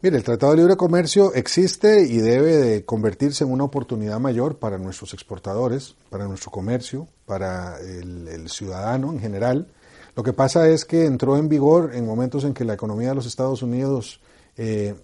Mire, el Tratado de Libre Comercio existe y debe de convertirse en una oportunidad mayor para nuestros exportadores, para nuestro comercio, para el ciudadano en general. Lo que pasa es que entró en vigor en momentos en que la economía de los Estados Unidos se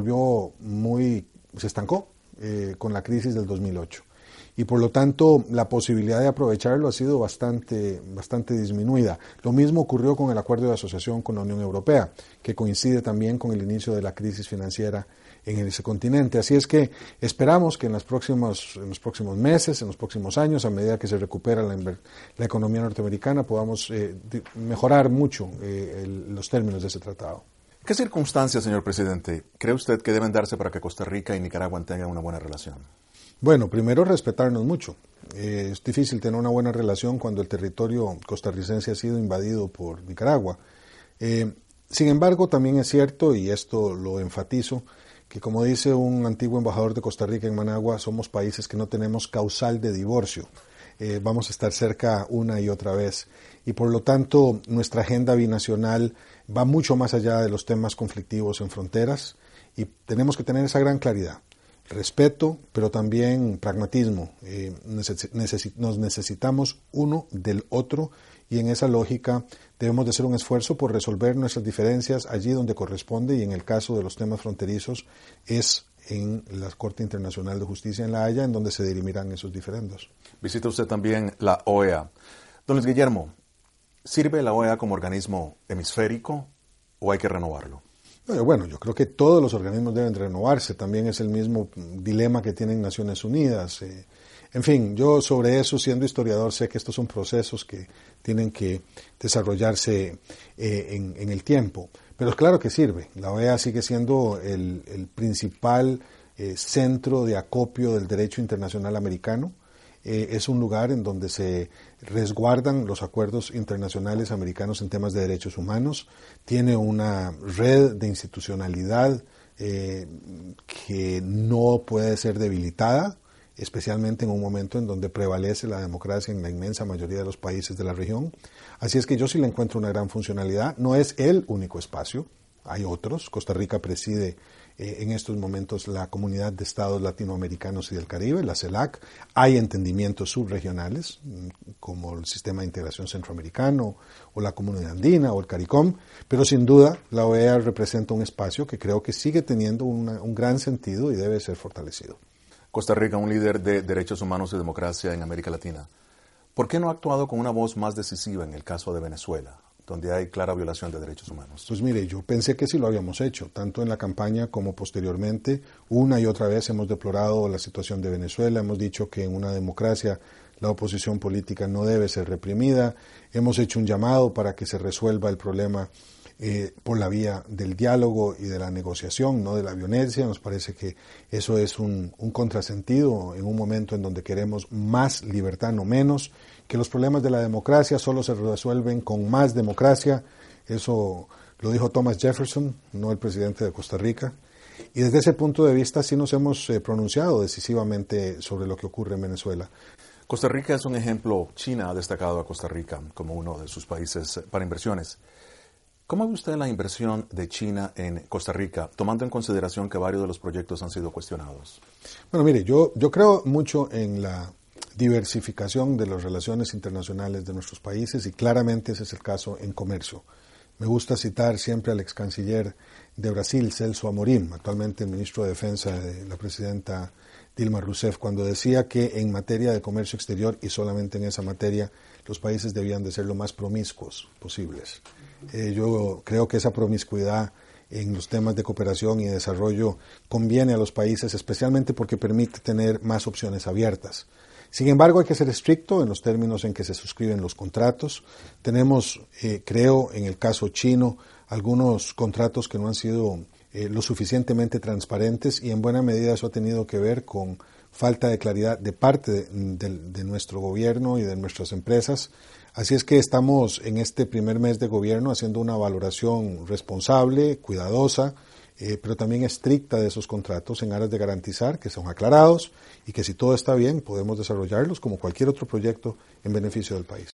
estancó con la crisis del 2008. Y por lo tanto la posibilidad de aprovecharlo ha sido bastante disminuida. Lo mismo ocurrió con el acuerdo de asociación con la Unión Europea, que coincide también con el inicio de la crisis financiera en ese continente. Así es que esperamos que en los próximos meses, en los próximos años, a medida que se recupera la economía norteamericana, podamos mejorar mucho los términos de ese tratado. ¿Qué circunstancias, señor presidente, cree usted que deben darse para que Costa Rica y Nicaragua tengan una buena relación? Bueno, primero respetarnos mucho. Es difícil tener una buena relación cuando el territorio costarricense ha sido invadido por Nicaragua. Sin embargo, también es cierto, y esto lo enfatizo, que como dice un antiguo embajador de Costa Rica en Managua, somos países que no tenemos causal de divorcio. Vamos a estar cerca una y otra vez. Y por lo tanto, nuestra agenda binacional va mucho más allá de los temas conflictivos en fronteras y tenemos que tener esa gran claridad. Respeto, pero también pragmatismo. Nos necesitamos uno del otro y en esa lógica debemos de hacer un esfuerzo por resolver nuestras diferencias allí donde corresponde y en el caso de los temas fronterizos es en la Corte Internacional de Justicia en La Haya en donde se dirimirán esos diferendos. Visita usted también la OEA. Don Luis Guillermo, ¿sirve la OEA como organismo hemisférico o hay que renovarlo? Bueno, yo creo que todos los organismos deben renovarse, también es el mismo dilema que tienen Naciones Unidas. En fin, yo sobre eso, siendo historiador, sé que estos son procesos que tienen que desarrollarse en el tiempo, pero es claro que sirve. La OEA sigue siendo el principal centro de acopio del derecho internacional americano. Es un lugar en donde se resguardan los acuerdos internacionales americanos en temas de derechos humanos, tiene una red de institucionalidad que no puede ser debilitada, especialmente en un momento en donde prevalece la democracia en la inmensa mayoría de los países de la región. Así es que yo sí le encuentro una gran funcionalidad. No es el único espacio, hay otros. Costa Rica preside en estos momentos la Comunidad de Estados Latinoamericanos y del Caribe, la CELAC. Hay entendimientos subregionales, como el Sistema de Integración Centroamericano, o la Comunidad Andina, o el CARICOM, pero sin duda la OEA representa un espacio que creo que sigue teniendo un gran sentido y debe ser fortalecido. Costa Rica, un líder de derechos humanos y democracia en América Latina. ¿Por qué no ha actuado con una voz más decisiva en el caso de Venezuela, donde hay clara violación de derechos humanos? Pues mire, yo pensé que sí lo habíamos hecho, tanto en la campaña como posteriormente. Una y otra vez hemos deplorado la situación de Venezuela, hemos dicho que en una democracia la oposición política no debe ser reprimida, hemos hecho un llamado para que se resuelva el problema por la vía del diálogo y de la negociación, no de la violencia. Nos parece que eso es un contrasentido en un momento en donde queremos más libertad, no menos, que los problemas de la democracia solo se resuelven con más democracia. Eso lo dijo Thomas Jefferson, no el presidente de Costa Rica. Y desde ese punto de vista sí nos hemos pronunciado decisivamente sobre lo que ocurre en Venezuela. Costa Rica es un ejemplo. China ha destacado a Costa Rica como uno de sus países para inversiones. ¿Cómo ve usted la inversión de China en Costa Rica, tomando en consideración que varios de los proyectos han sido cuestionados? Bueno, mire, yo creo mucho en la diversificación de las relaciones internacionales de nuestros países y claramente ese es el caso en comercio. Me gusta citar siempre al ex canciller de Brasil, Celso Amorim, actualmente el ministro de Defensa de la presidenta Dilma Rousseff, cuando decía que en materia de comercio exterior y solamente en esa materia los países debían de ser lo más promiscuos posibles. Yo creo que esa promiscuidad en los temas de cooperación y desarrollo conviene a los países, especialmente porque permite tener más opciones abiertas. Sin embargo, hay que ser estricto en los términos en que se suscriben los contratos. Tenemos, creo, en el caso chino, algunos contratos que no han sido lo suficientemente transparentes y en buena medida eso ha tenido que ver con falta de claridad de parte de nuestro gobierno y de nuestras empresas. Así es que estamos en este primer mes de gobierno haciendo una valoración responsable, cuidadosa, pero también estricta de esos contratos en aras de garantizar que son aclarados y que si todo está bien podemos desarrollarlos como cualquier otro proyecto en beneficio del país.